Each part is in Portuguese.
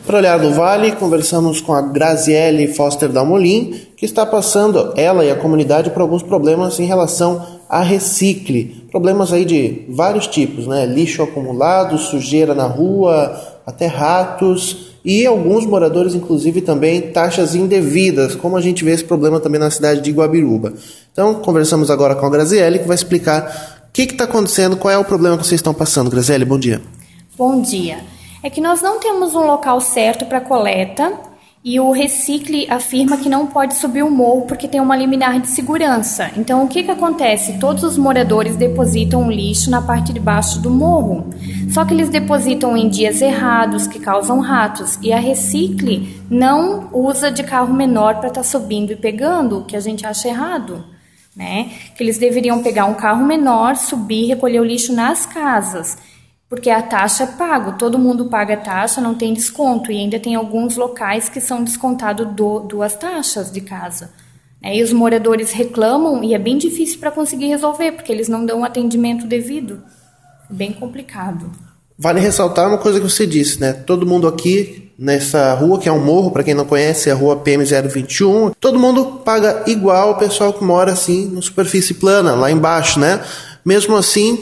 Para Olhar do Vale, conversamos com a Graziele Foster Dalmolin, que está passando, ela e a comunidade, por alguns problemas em relação a Recicle. Problemas aí de vários tipos, né? Lixo acumulado, sujeira na rua, até ratos e alguns moradores, inclusive, também taxas indevidas, como a gente vê esse problema também na cidade de Guabiruba. Então, conversamos agora com a Graziele, que vai explicar o que está acontecendo, qual é o problema que vocês estão passando. Graziele, bom dia. Bom dia. É que nós não temos um local certo para coleta e o Recicle afirma que não pode subir o morro porque tem uma liminar de segurança. Então, o que acontece? Todos os moradores depositam o lixo na parte de baixo do morro. Só que eles depositam em dias errados, que causam ratos. E a Recicle não usa de carro menor para estar subindo e pegando, o que a gente acha errado, né? Que eles deveriam pegar um carro menor, subir e recolher o lixo nas casas. Porque a taxa é pago, todo mundo paga a taxa, não tem desconto. E ainda tem alguns locais que são descontados duas taxas de casa. E os moradores reclamam e é bem difícil para conseguir resolver, porque eles não dão atendimento devido. É bem complicado. Vale ressaltar uma coisa que você disse, né? Todo mundo aqui nessa rua, que é um morro, para quem não conhece, é a rua PM021, todo mundo paga igual o pessoal que mora assim, na superfície plana, lá embaixo, né? Mesmo assim,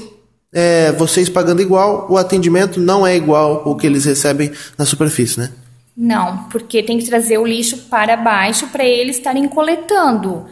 vocês pagando igual, o atendimento não é igual o que eles recebem na superfície, né? Não, porque tem que trazer o lixo para baixo para eles estarem coletando.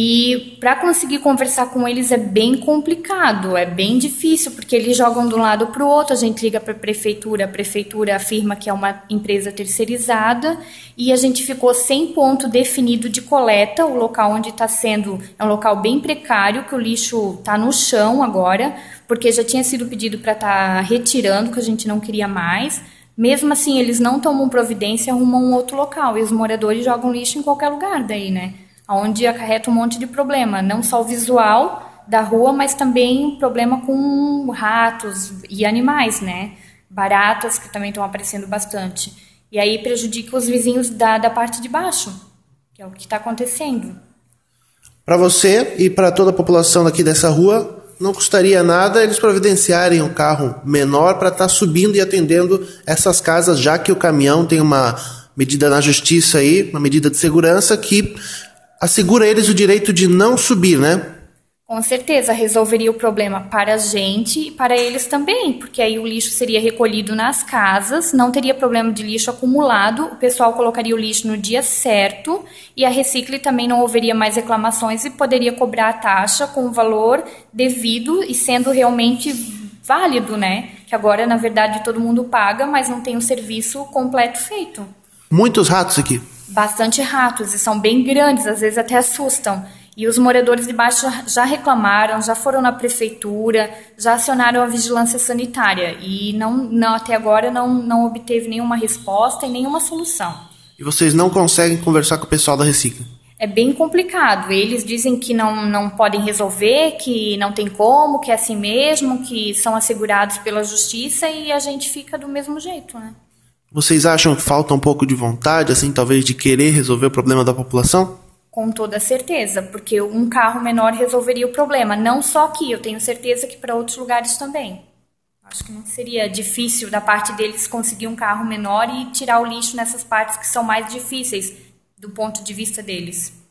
E para conseguir conversar com eles é bem complicado, é bem difícil, porque eles jogam de um lado para o outro, a gente liga para a prefeitura afirma que é uma empresa terceirizada e a gente ficou sem ponto definido de coleta, o local onde está sendo é um local bem precário, que o lixo está no chão agora, porque já tinha sido pedido para estar retirando, que a gente não queria mais. Mesmo assim, eles não tomam providência e arrumam um outro local, e os moradores jogam lixo em qualquer lugar daí, né? Onde acarreta um monte de problema, não só o visual da rua, mas também problema com ratos e animais, né? Baratas, que também estão aparecendo bastante. E aí prejudica os vizinhos da parte de baixo, que é o que está acontecendo. Para você e para toda a população daqui dessa rua, não custaria nada eles providenciarem um carro menor para estar subindo e atendendo essas casas, já que o caminhão tem uma medida na justiça aí, uma medida de segurança que assegura eles o direito de não subir, né? Com certeza, resolveria o problema para a gente e para eles também, porque aí o lixo seria recolhido nas casas, não teria problema de lixo acumulado, o pessoal colocaria o lixo no dia certo e a Recicle também não haveria mais reclamações e poderia cobrar a taxa com o valor devido e sendo realmente válido, né? Que agora, na verdade, todo mundo paga, mas não tem o serviço completo feito. Muitos ratos aqui. Bastante ratos e são bem grandes, às vezes até assustam. E os moradores de baixo já reclamaram, já foram na prefeitura, já acionaram a vigilância sanitária e até agora não obteve nenhuma resposta e nenhuma solução. E vocês não conseguem conversar com o pessoal da Recicle? É bem complicado. Eles dizem que não podem resolver, que não tem como, que é assim mesmo, que são assegurados pela justiça e a gente fica do mesmo jeito, né? Vocês acham que falta um pouco de vontade, assim, talvez de querer resolver o problema da população? Com toda certeza, porque um carro menor resolveria o problema. Não só aqui, eu tenho certeza que para outros lugares também. Acho que não seria difícil da parte deles conseguir um carro menor e tirar o lixo nessas partes que são mais difíceis do ponto de vista deles.